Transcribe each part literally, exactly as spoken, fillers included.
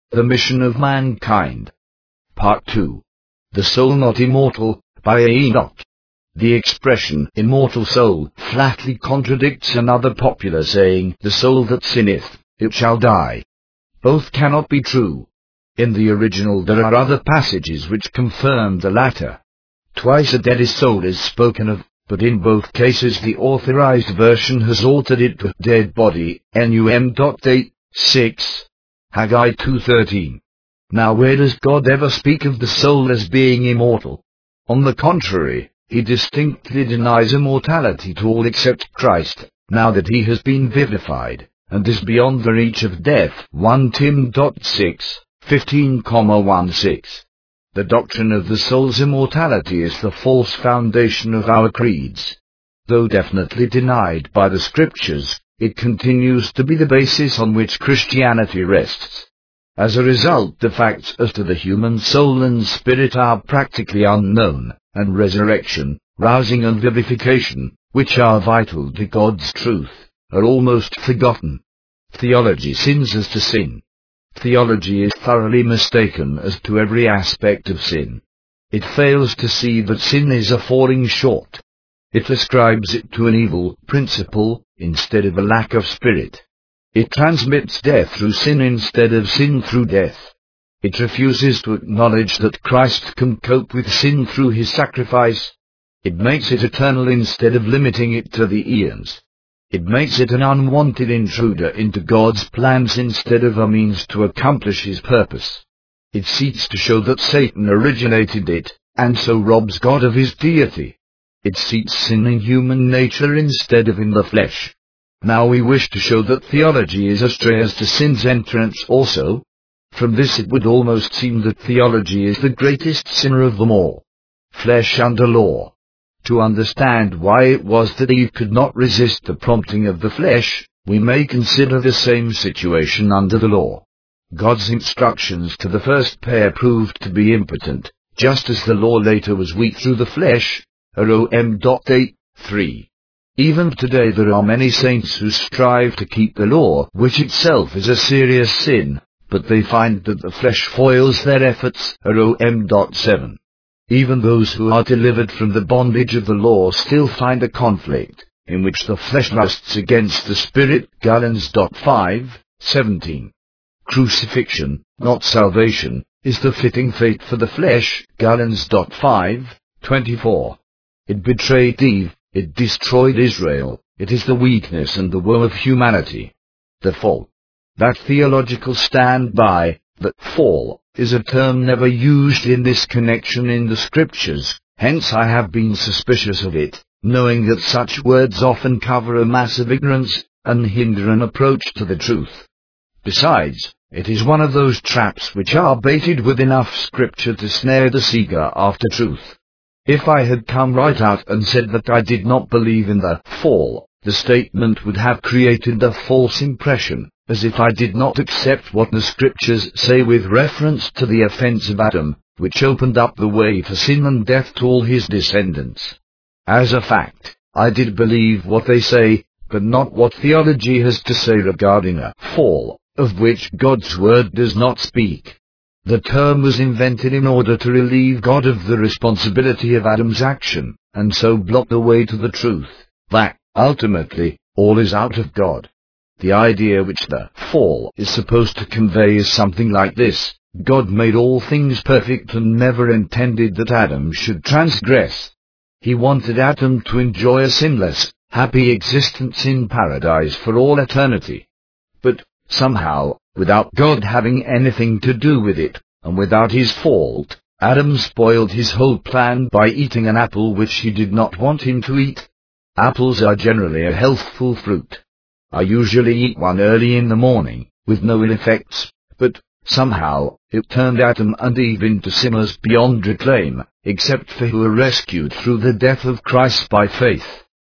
The Mission of Mankind. Part two. The Soul Not Immortal, by Enoch. The expression immortal soul flatly contradicts another popular saying, the soul that sinneth, it shall die. Both cannot be true. In the original there are other passages which confirm the latter. Twice a dead soul is spoken of, but in both cases the authorized version has altered it to dead body, Num eight six, Haggai two thirteen. Now where does God ever speak of the soul as being immortal? On the contrary, he distinctly denies immortality to all except Christ, now that he has been vivified, and is beyond the reach of death. First Timothy six fifteen sixteen. The doctrine of the soul's immortality is the false foundation of our creeds. Though definitely denied by the Scriptures, it continues to be the basis on which Christianity rests. As a result, the facts as to the human soul and spirit are practically unknown, and resurrection, rousing and vivification, which are vital to God's truth, are almost forgotten. Theology sins as to sin. Theology is thoroughly mistaken as to every aspect of sin. It fails to see that sin is a falling short. It ascribes it to an evil principle, instead of a lack of spirit. It transmits death through sin instead of sin through death. It refuses to acknowledge that Christ can cope with sin through his sacrifice. It makes it eternal instead of limiting it to the eons. It makes it an unwanted intruder into God's plans instead of a means to accomplish his purpose. It seeks to show that Satan originated it, and so robs God of his deity. It seeks sin in human nature instead of in the flesh. Now we wish to show that theology is astray as to sin's entrance also. From this it would almost seem that theology is the greatest sinner of them all. Flesh under law. To understand why it was that Eve could not resist the prompting of the flesh, we may consider the same situation under the law. God's instructions to the first pair proved to be impotent, just as the law later was weak through the flesh, Rom eight three. Even today there are many saints who strive to keep the law, which itself is a serious sin, but they find that the flesh foils their efforts, Rom seven. Even those who are delivered from the bondage of the law still find a conflict, in which the flesh lusts against the spirit, Galatians five seventeen. Crucifixion, not salvation, is the fitting fate for the flesh, Galatians five twenty-four. It betrayed Eve, it destroyed Israel, it is the weakness and the woe of humanity. The fall. That theological stand-by, that fall, is a term never used in this connection in the Scriptures, hence I have been suspicious of it, knowing that such words often cover a mass of ignorance, and hinder an approach to the truth. Besides, it is one of those traps which are baited with enough Scripture to snare the seeker after truth. If I had come right out and said that I did not believe in the fall, the statement would have created a false impression, as if I did not accept what the Scriptures say with reference to the offense of Adam, which opened up the way for sin and death to all his descendants. As a fact, I did believe what they say, but not what theology has to say regarding a fall, of which God's word does not speak. The term was invented in order to relieve God of the responsibility of Adam's action, and so block the way to the truth, that, ultimately, all is out of God. The idea which the fall is supposed to convey is something like this: God made all things perfect and never intended that Adam should transgress. He wanted Adam to enjoy a sinless, happy existence in paradise for all eternity. But, somehow, without God having anything to do with it, and without his fault, Adam spoiled his whole plan by eating an apple which he did not want him to eat. Apples are generally a healthful fruit. I usually eat one early in the morning, with no ill effects, but, somehow, it turned Adam and Eve into sinners beyond reclaim, except for who were rescued through the death of Christ by faith.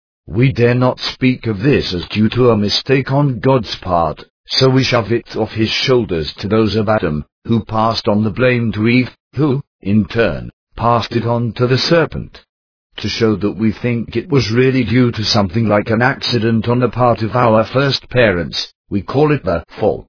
We dare not speak of this as due to a mistake on God's part, so we shove it off his shoulders to those of Adam, who passed on the blame to Eve, who, in turn, passed it on to the serpent. To show that we think it was really due to something like an accident on the part of our first parents, we call it the fall.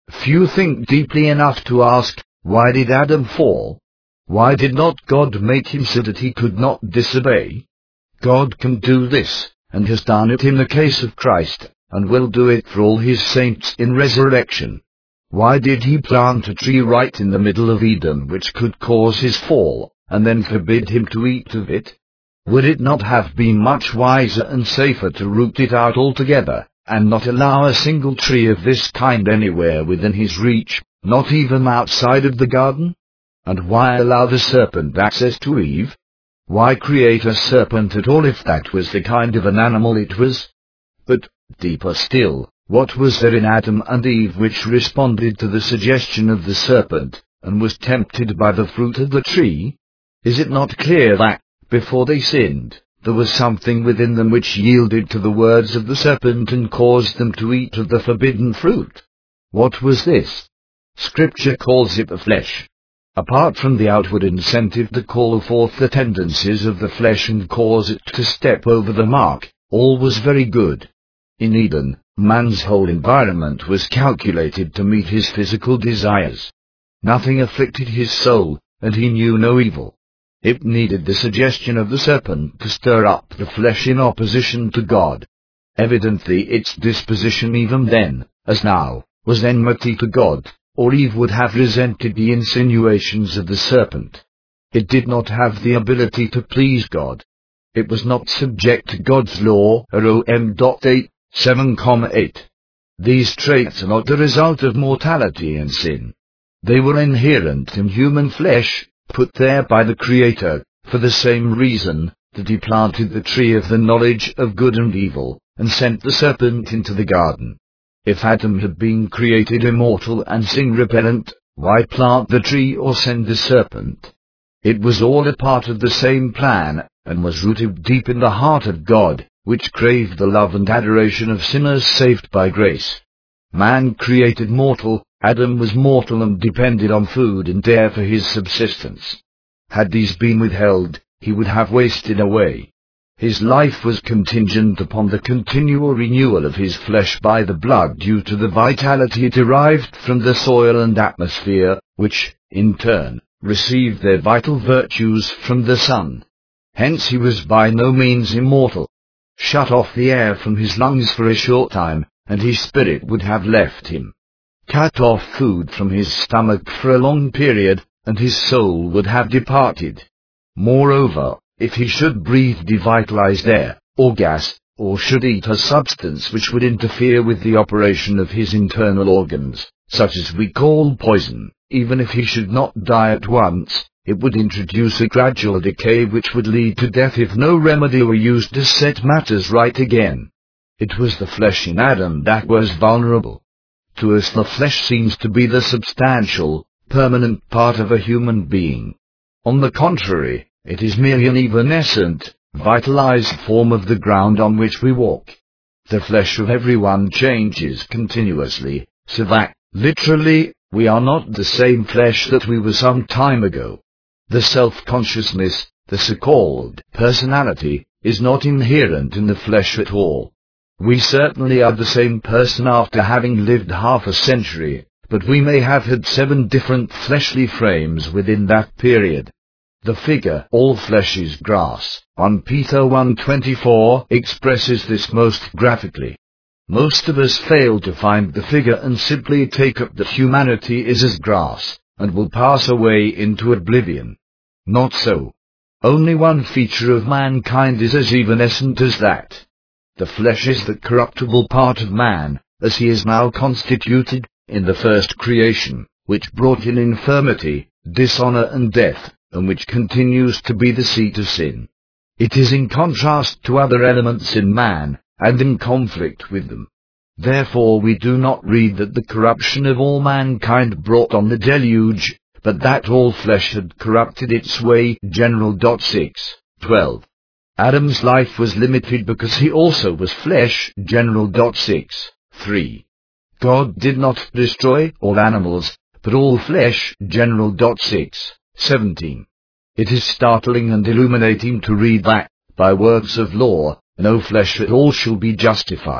Few think deeply enough to ask, why did Adam fall? Why did not God make him so that he could not disobey? God can do this, and has done it in the case of Christ, and will do it for all his saints in resurrection. Why did he plant a tree right in the middle of Eden which could cause his fall, and then forbid him to eat of it? Would it not have been much wiser and safer to root it out altogether, and not allow a single tree of this kind anywhere within his reach, not even outside of the garden? And why allow the serpent access to Eve? Why create a serpent at all if that was the kind of an animal it was? But, deeper still, what was there in Adam and Eve which responded to the suggestion of the serpent, and was tempted by the fruit of the tree? Is it not clear that, before they sinned, there was something within them which yielded to the words of the serpent and caused them to eat of the forbidden fruit? What was this? Scripture calls it the flesh. Apart from the outward incentive to call forth the tendencies of the flesh and cause it to step over the mark, all was very good. In Eden, man's whole environment was calculated to meet his physical desires. Nothing afflicted his soul, and he knew no evil. It needed the suggestion of the serpent to stir up the flesh in opposition to God. Evidently its disposition even then, as now, was enmity to God, or Eve would have resented the insinuations of the serpent. It did not have the ability to please God. It was not subject to God's law, Rom eight, seven, eight. These traits are not the result of mortality and sin. They were inherent in human flesh, put there by the Creator, for the same reason that he planted the tree of the knowledge of good and evil, and sent the serpent into the garden. If Adam had been created immortal and sin-repellent, why plant the tree or send the serpent? It was all a part of the same plan, and was rooted deep in the heart of God, which craved the love and adoration of sinners saved by grace. Man created mortal, Adam was mortal and depended on food and air for his subsistence. Had these been withheld, he would have wasted away. His life was contingent upon the continual renewal of his flesh by the blood due to the vitality derived from the soil and atmosphere, which, in turn, received their vital virtues from the sun. Hence he was by no means immortal. Shut off the air from his lungs for a short time, and his spirit would have left him. Cut off food from his stomach for a long period, and his soul would have departed. Moreover, if he should breathe devitalized air, or gas, or should eat a substance which would interfere with the operation of his internal organs, such as we call poison, even if he should not die at once, it would introduce a gradual decay which would lead to death if no remedy were used to set matters right again. It was the flesh in Adam that was vulnerable. To us the flesh seems to be the substantial, permanent part of a human being. On the contrary, it is merely an evanescent, vitalized form of the ground on which we walk. The flesh of everyone changes continuously, so that, literally, we are not the same flesh that we were some time ago. The self-consciousness, the so-called personality, is not inherent in the flesh at all. We certainly are the same person after having lived half a century, but we may have had seven different fleshly frames within that period. The figure, all flesh is grass, First Peter one twenty-four, expresses this most graphically. Most of us fail to find the figure and simply take up that humanity is as grass, and will pass away into oblivion. Not so. Only one feature of mankind is as evanescent as that. The flesh is the corruptible part of man, as he is now constituted, in the first creation, which brought in infirmity, dishonor and death, and which continues to be the seat of sin. It is in contrast to other elements in man, and in conflict with them. Therefore we do not read that the corruption of all mankind brought on the deluge, but that all flesh had corrupted its way. General six, twelve. Adam's life was limited because he also was flesh. General six, three. God did not destroy all animals, but all flesh. General six, seventeen. It is startling and illuminating to read that, by works of law, no flesh at all shall be justified.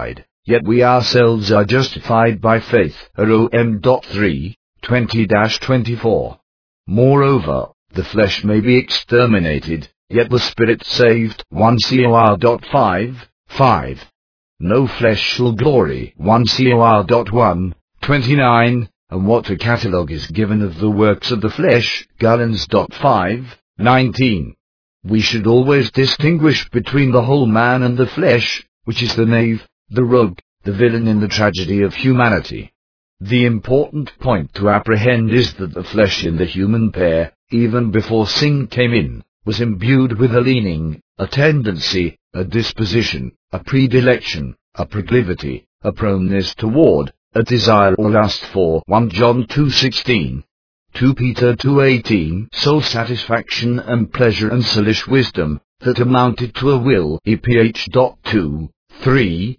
yet we ourselves are justified by faith. Rom three twenty to twenty-four. Moreover, the flesh may be exterminated, yet the spirit saved. First Cor five five. No flesh shall glory. First Cor one twenty-nine. And what a catalogue is given of the works of the flesh. Galatians five nineteen. We should always distinguish between the whole man and the flesh, which is the knave, the rogue, the villain in the tragedy of humanity. The important point to apprehend is that the flesh in the human pair, even before sin came in, was imbued with a leaning, a tendency, a disposition, a predilection, a proclivity, a proneness toward, a desire or lust for. First John two sixteen. Second Peter two eighteen. Soul satisfaction and pleasure and soulish wisdom, that amounted to a will. Eph two three.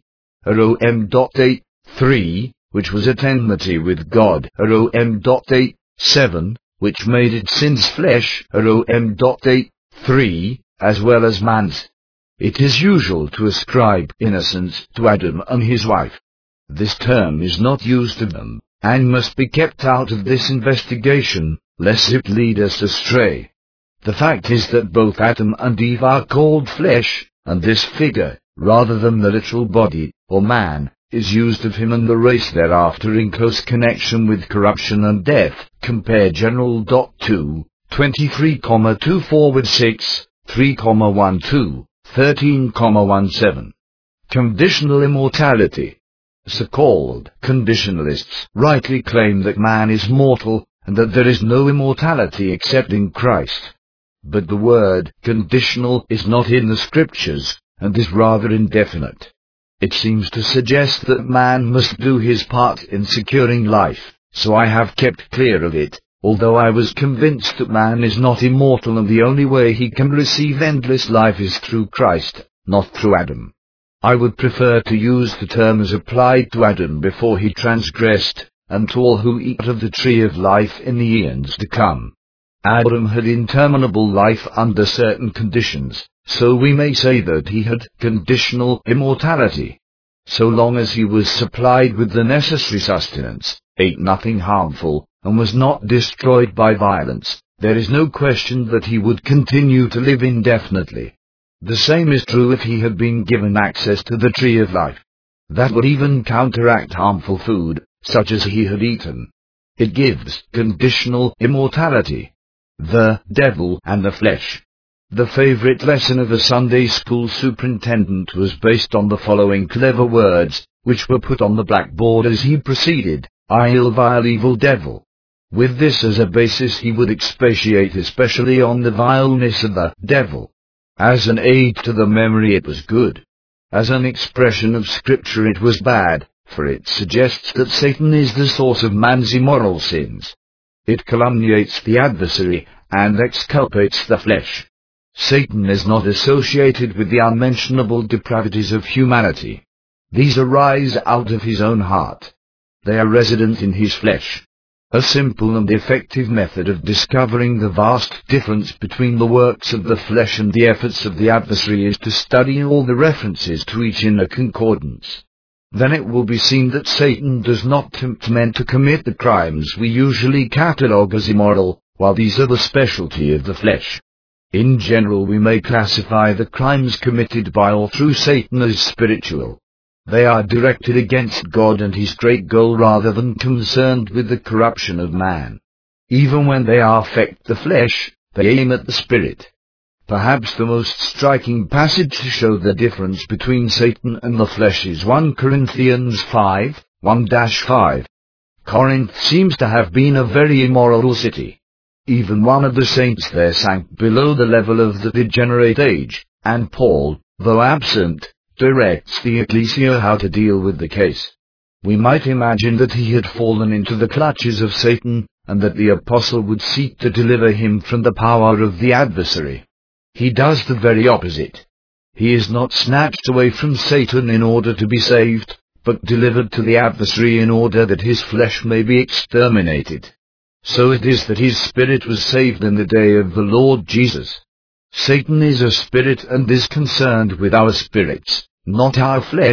Rom eight three, which was at enmity with God. Rom eight seven, which made it sin's flesh. Rom eight three, as well as man's. It is usual to ascribe innocence to Adam and his wife. This term is not used of them, and must be kept out of this investigation, lest it lead us astray. The fact is that both Adam and Eve are called flesh, and this figure, rather than the literal body, or man, is used of him and the race thereafter in close connection with corruption and death. Compare General two twenty-three two forward six, three twelve, thirteen seventeen. Conditional immortality. So-called conditionalists rightly claim that man is mortal, and that there is no immortality except in Christ. But the word conditional is not in the Scriptures, and is rather indefinite. It seems to suggest that man must do his part in securing life, so I have kept clear of it, although I was convinced that man is not immortal and the only way he can receive endless life is through Christ, not through Adam. I would prefer to use the term as applied to Adam before he transgressed, and to all who eat of the tree of life in the eons to come. Adam had interminable life under certain conditions, so we may say that he had conditional immortality. So long as he was supplied with the necessary sustenance, ate nothing harmful, and was not destroyed by violence, there is no question that he would continue to live indefinitely. The same is true if he had been given access to the tree of life. That would even counteract harmful food, such as he had eaten. It gives conditional immortality. The devil and the flesh. The favorite lesson of a Sunday school superintendent was based on the following clever words, which were put on the blackboard as he proceeded: "I'll vile evil devil." With this as a basis he would expatiate especially on the vileness of the devil. As an aid to the memory it was good. As an expression of Scripture it was bad, for it suggests that Satan is the source of man's immoral sins. It calumniates the adversary, and exculpates the flesh. Satan is not associated with the unmentionable depravities of humanity. These arise out of his own heart. They are resident in his flesh. A simple and effective method of discovering the vast difference between the works of the flesh and the efforts of the adversary is to study all the references to each in a concordance. Then it will be seen that Satan does not tempt men to commit the crimes we usually catalogue as immoral, while these are the specialty of the flesh. In general we may classify the crimes committed by or through Satan as spiritual. They are directed against God and his great goal rather than concerned with the corruption of man. Even when they affect the flesh, they aim at the spirit. Perhaps the most striking passage to show the difference between Satan and the flesh is First Corinthians five, one to five. Corinth seems to have been a very immoral city. Even one of the saints there sank below the level of the degenerate age, and Paul, though absent, directs the ecclesia how to deal with the case. We might imagine that he had fallen into the clutches of Satan, and that the apostle would seek to deliver him from the power of the adversary. He does the very opposite. He is not snatched away from Satan in order to be saved, but delivered to the adversary in order that his flesh may be exterminated. So it is that his spirit was saved in the day of the Lord Jesus. Satan is a spirit and is concerned with our spirits, not our flesh,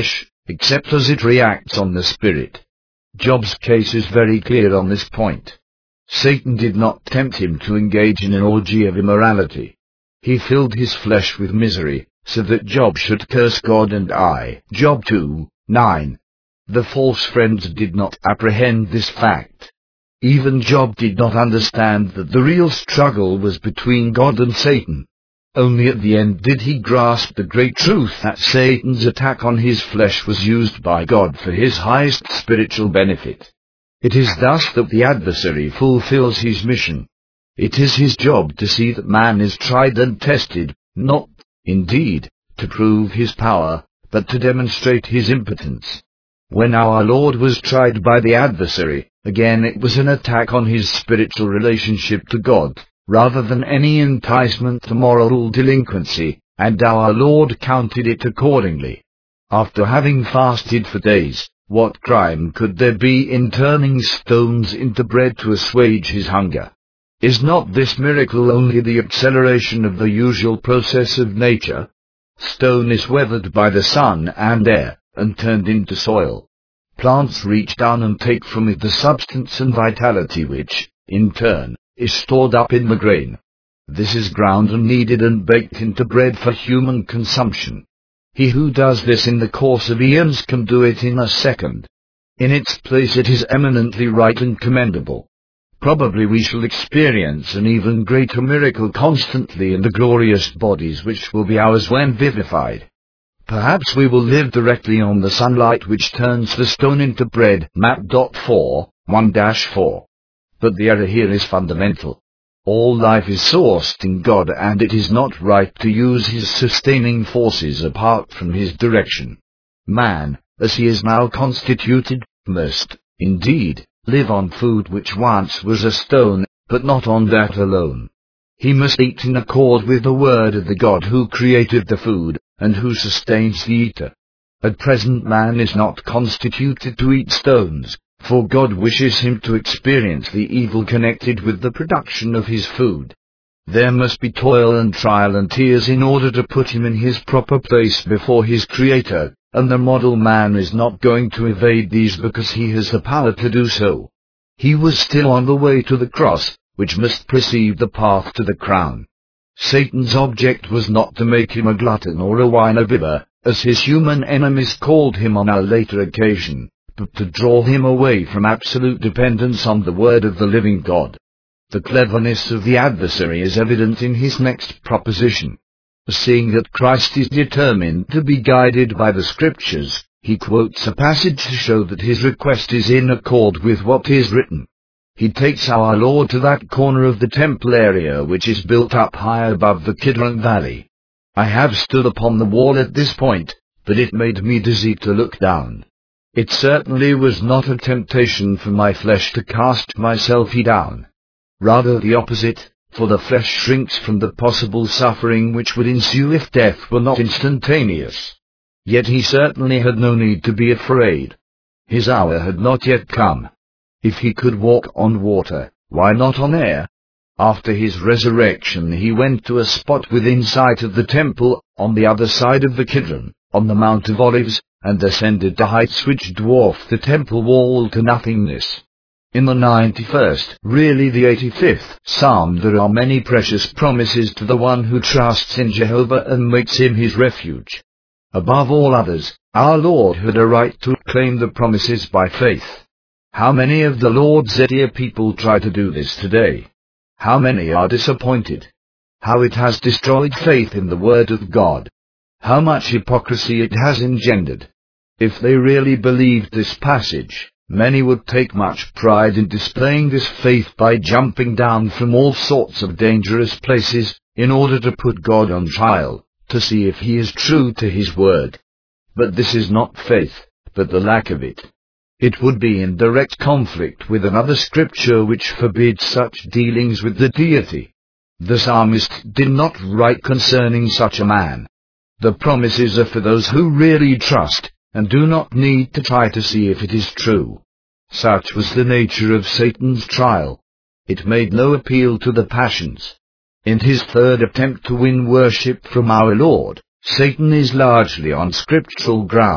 except as it reacts on the spirit. Job's case is very clear on this point. Satan did not tempt him to engage in an orgy of immorality. He filled his flesh with misery, so that Job should curse God and die. Job two, nine. The false friends did not apprehend this fact. Even Job did not understand that the real struggle was between God and Satan. Only at the end did he grasp the great truth that Satan's attack on his flesh was used by God for his highest spiritual benefit. It is thus that the adversary fulfills his mission. It is his job to see that man is tried and tested, not, indeed, to prove his power, but to demonstrate his impotence. When our Lord was tried by the adversary, again it was an attack on his spiritual relationship to God, rather than any enticement to moral delinquency, and our Lord counted it accordingly. After having fasted for days, what crime could there be in turning stones into bread to assuage his hunger? Is not this miracle only the acceleration of the usual process of nature? Stone is weathered by the sun and air, and turned into soil. Plants reach down and take from it the substance and vitality which, in turn, is stored up in the grain. This is ground and kneaded and baked into bread for human consumption. He who does this in the course of eons can do it in a second. In its place it is eminently right and commendable. Probably we shall experience an even greater miracle constantly in the glorious bodies which will be ours when vivified. Perhaps we will live directly on the sunlight which turns the stone into bread. Map four, one dash four. But the error here is fundamental. All life is sourced in God, and it is not right to use his sustaining forces apart from his direction. Man, as he is now constituted, must, indeed, live on food which once was a stone, but not on that alone. He must eat in accord with the word of the God who created the food, and who sustains the eater. At present man is not constituted to eat stones, for God wishes him to experience the evil connected with the production of his food. There must be toil and trial and tears in order to put him in his proper place before his Creator, and the model man is not going to evade these because he has the power to do so. He was still on the way to the cross, which must precede the path to the crown. Satan's object was not to make him a glutton or a wine-bibber, as his human enemies called him on a later occasion, but to draw him away from absolute dependence on the word of the living God. The cleverness of the adversary is evident in his next proposition. Seeing that Christ is determined to be guided by the Scriptures, he quotes a passage to show that his request is in accord with what is written. He takes our Lord to that corner of the temple area which is built up high above the Kidron Valley. I have stood upon the wall at this point, but it made me dizzy to look down. It certainly was not a temptation for my flesh to cast myself down. Rather the opposite, for the flesh shrinks from the possible suffering which would ensue if death were not instantaneous. Yet he certainly had no need to be afraid. His hour had not yet come. If he could walk on water, why not on air? After his resurrection he went to a spot within sight of the temple, on the other side of the Kidron, on the Mount of Olives, and ascended to heights which dwarfed the temple wall to nothingness. In the ninety-first, really the eighty-fifth, Psalm there are many precious promises to the one who trusts in Jehovah and makes him his refuge. Above all others, our Lord had a right to claim the promises by faith. How many of the Lord's dear people try to do this today? How many are disappointed? How it has destroyed faith in the Word of God. How much hypocrisy it has engendered. If they really believed this passage, many would take much pride in displaying this faith by jumping down from all sorts of dangerous places, in order to put God on trial, to see if he is true to his word. But this is not faith, but the lack of it. It would be in direct conflict with another scripture which forbids such dealings with the deity. The psalmist did not write concerning such a man. The promises are for those who really trust, and do not need to try to see if it is true. Such was the nature of Satan's trial. It made no appeal to the passions. In his third attempt to win worship from our Lord, Satan is largely on scriptural ground.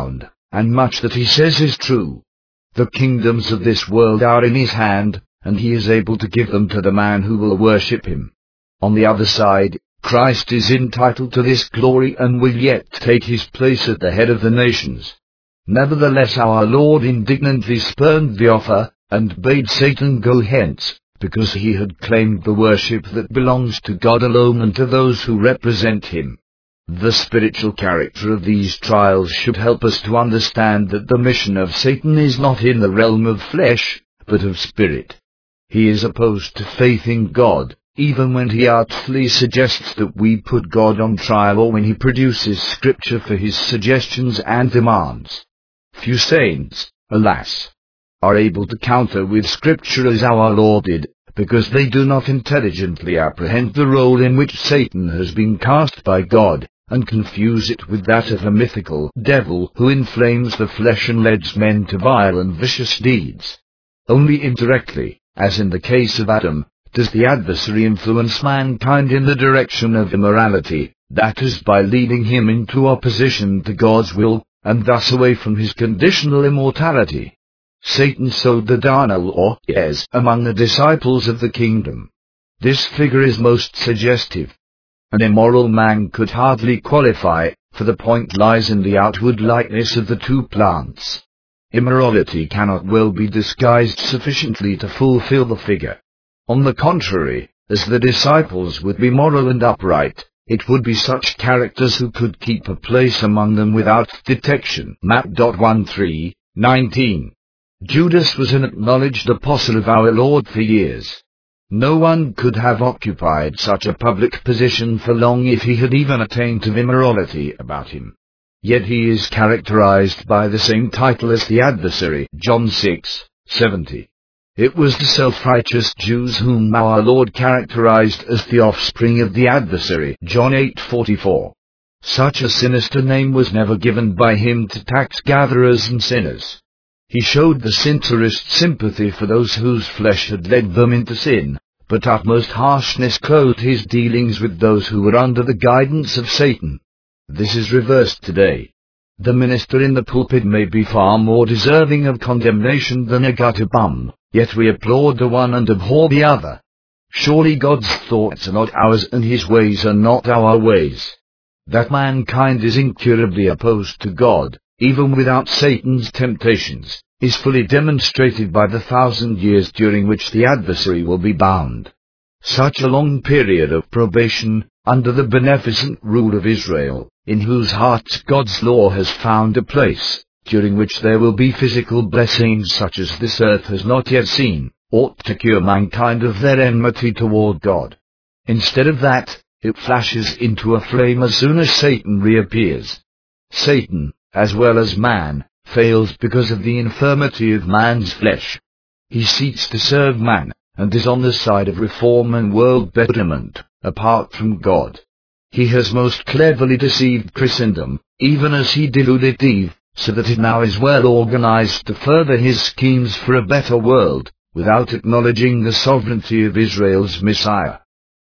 and much that he says is true. The kingdoms of this world are in his hand, and he is able to give them to the man who will worship him. On the other side, Christ is entitled to this glory and will yet take his place at the head of the nations. Nevertheless our Lord indignantly spurned the offer, and bade Satan go hence, because he had claimed the worship that belongs to God alone and to those who represent him. The spiritual character of these trials should help us to understand that the mission of Satan is not in the realm of flesh, but of spirit. He is opposed to faith in God, even when he artfully suggests that we put God on trial or when he produces scripture for his suggestions and demands. Few saints, alas, are able to counter with scripture as our Lord did, because they do not intelligently apprehend the role in which Satan has been cast by God, and confuse it with that of a mythical devil who inflames the flesh and leads men to vile and vicious deeds. Only indirectly, as in the case of Adam, does the adversary influence mankind in the direction of immorality, that is by leading him into opposition to God's will, and thus away from his conditional immortality. Satan sowed the darnel or yes among the disciples of the kingdom. This figure is most suggestive. An immoral man could hardly qualify, for the point lies in the outward likeness of the two plants. Immorality cannot well be disguised sufficiently to fulfill the figure. On the contrary, as the disciples would be moral and upright, it would be such characters who could keep a place among them without detection. Map thirteen nineteen. Judas was an acknowledged apostle of our Lord for years. No one could have occupied such a public position for long if he had even a taint of immorality about him. Yet he is characterized by the same title as the adversary. John six seventy. It was the self-righteous Jews whom our Lord characterized as the offspring of the adversary. John eight forty-four. Such a sinister name was never given by him to tax-gatherers and sinners. He showed the sincerest sympathy for those whose flesh had led them into sin, but utmost harshness clothed his dealings with those who were under the guidance of Satan. This is reversed today. The minister in the pulpit may be far more deserving of condemnation than a gutter bum, yet we applaud the one and abhor the other. Surely God's thoughts are not ours and his ways are not our ways. That mankind is incurably opposed to God, even without Satan's temptations, is fully demonstrated by the thousand years during which the adversary will be bound. Such a long period of probation, under the beneficent rule of Israel, in whose hearts God's law has found a place, during which there will be physical blessings such as this earth has not yet seen, ought to cure mankind of their enmity toward God. Instead of that, it flashes into a flame as soon as Satan reappears. Satan, as well as man, fails because of the infirmity of man's flesh. He seeks to serve man, and is on the side of reform and world betterment, apart from God. He has most cleverly deceived Christendom, even as he deluded Eve, so that it now is well organized to further his schemes for a better world, without acknowledging the sovereignty of Israel's Messiah.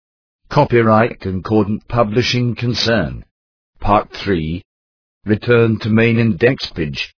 Copyright Concordant Publishing Concern. Part three. Return to main index page.